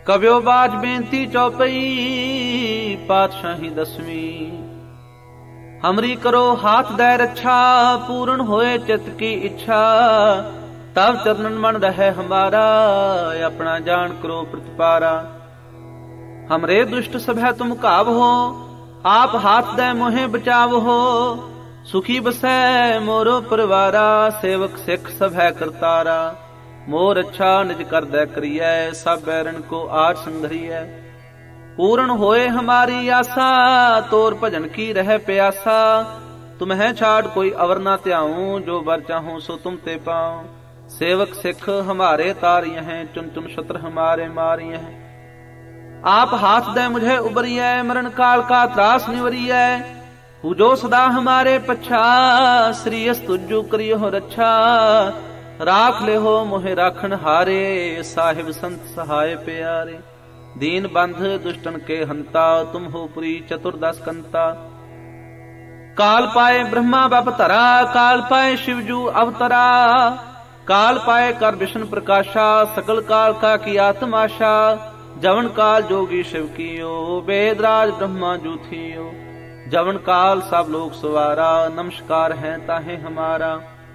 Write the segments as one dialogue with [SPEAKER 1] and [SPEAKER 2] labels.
[SPEAKER 1] कव्यो बाज बेनती चौपई पातशाही दसवीं। हमरी करो हाथ दे रक्षा पूर्ण होए चित्त की इच्छा। तब चरणन मन रहे हमारा अपना जान करो प्रतिपारा। हमरे दुष्ट सभै तुम काव हो आप हाथ दे मोहे बचाव हो। सुखी बसै मोरो परिवारा सेवक सिख सभै करतारा। मोर अच्छा निज कर दै करियै सब बैरन को आठ संघरियै। पूर्ण होए हमारी आशा तोर भजन की रह प्यासा। तुम्हें छाड़ कोई अवर ना त्याऊं जो बर चाहूं सो तुम ते पाऊं। सेवक सिख हमारे तारिय हैं चुन चुन शत्रु हमारे मारिय हैं। आप हाथ दे मुझे उबरियै मरण काल का त्रास निवरियै। पूजो सदा हमारे पच्छा श्रीयस तुझु करियो रक्षा। राख ले हो मोहे राखन हारे साहिब संत सहाय प्यारे। दीन बंध दुष्टन के हंता तुम हो पुरी चतुर्दश कंता। काल पाए ब्रह्मा बप तरा काल पाए शिवजू अवतरा। काल पाए कर विष्णु प्रकाशा सकल काल का की आत्माशा। जवन काल जोगी शिव कियो वेदराज ब्रह्मा जू थियो। जवन काल सब लोग सवारा नमस्कार है ताहे हमारा।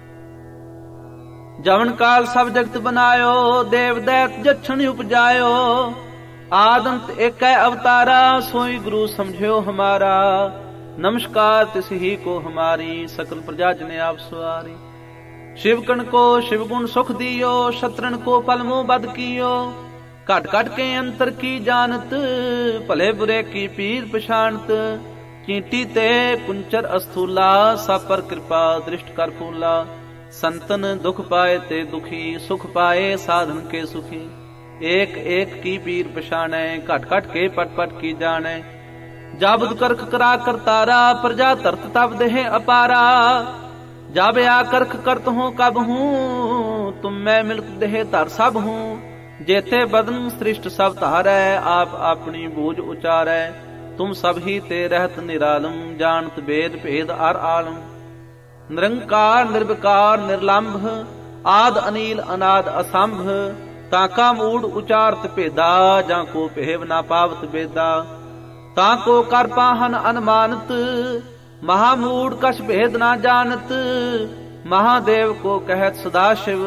[SPEAKER 1] जवन काल सब जगत बनायो देव दैत जक्षण उपजायो। आदंत एक अवतारा सोई गुरु समझो हमारा। नमस्कार तिस ही को हमारी सकल प्रजा जने आप सवारी। शिवकन को शिवगुण सुख दियो शत्रन को पलमो बद कियो। कट कट के अंतर की जानत भले बुरे की पीर पछानत। चींटी ते कुंचर अस्थूला सब पर कृपा दृष्ट कर फूला। संतन दुख पाए ते दुखी सुख पाए साधन के सुखी। एक एक की पीर पछाने घट घट के पट पट की जाने। जाबुद करख करा करतारा प्रजा तरत तब देह अपारा। जाब आ करख करत हूँ कब हूँ तुम मैं मिलत देह तर सब हूँ। जेते बदन सृष्ट सब तारै आप अपनी बूझ उचारै। तुम सब ही ते रहत निरालम जानत वेद भेद अर आलम। निरंकार निर्विकार निर्लंभ आद अनील अनाद असंभ। ताका मूड उचारत भेदा जाको भेव ना पावत बेदा। ताको कर पाहन अनुमानत महामूड कछ भेद ना जानत। महादेव को कहत सदा शिव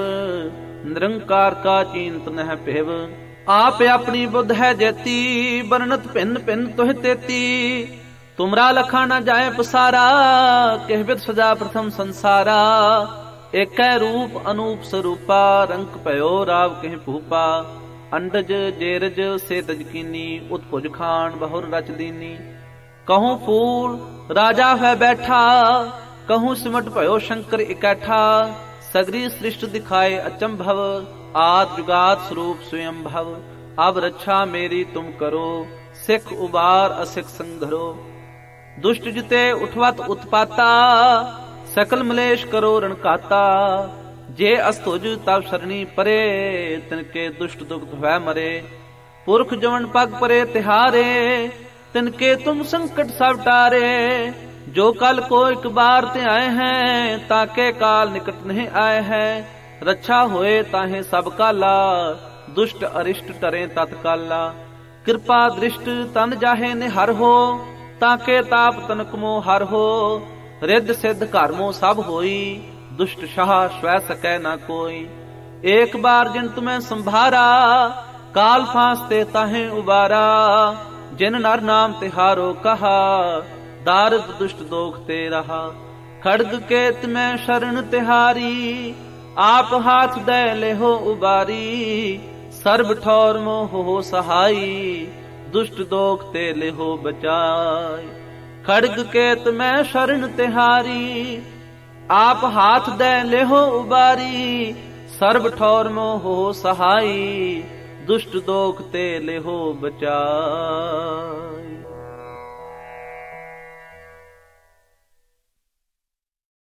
[SPEAKER 1] निरंकार का चिंत नह पेव। आप अपनी बुद्ध है जेती बरनत भिन्न भिन्न तुह तेती। तुमरा लखा न जाए पसारा कहबित सजा प्रथम संसारा। एक रूप अनूप स्वरूपा रंक पयो राव कह भूपा। अंडज जेरज से तजकीनी उत्पुज खान बहुर रच दीनी। कहूँ फूल राजा है बैठा कहूँ सिमट भयो शंकर इकैठा। सगरी सृष्ट दिखाए अचंभव आद जुगात स्वरूप स्वयं भव। अब रक्षा मेरी तुम करो सिख उबार असिख संघरो। दुष्ट जिते उठवत उत्पाता सकल मलेश करो रणकाता। जे अस्तुज तब शरणी परे तिनके दुष्ट दुख भय मरे। पुरख जवन पग परे तिहारे तिनके तुम संकट सब टारे। जो कल को एक बार ते आए हैं ताके काल निकट नहीं आए हैं। रक्षा होए ताहे सब काला दुष्ट अरिष्ट टरे तत्काला। कृपा दृष्ट तन जाहे निहर हो ताके ताप तनक मो हर हो। रिद्ध सिद्ध कर्मो सब होई दुष्ट शाह स्वै सकै न कोई। एक बार जिन तुम्हें संभारा काल फांसते ताहे उबारा। जिन नर नाम तिहारो कहा दारद दुष्ट दोख ते रहा। खड़ग के तुम्हें शरण तिहारी आप हाथ दे ले हो उबारी। सर्ब ठौर मोह हो सहाई दुष्ट दोख ते ले हो बचाई। खड़ग केत में शरण तिहारी आप हाथ दे ले हो उबारी। सर्ब ठौर मोह हो सहाई दुष्ट दोख ते ले हो बचाई।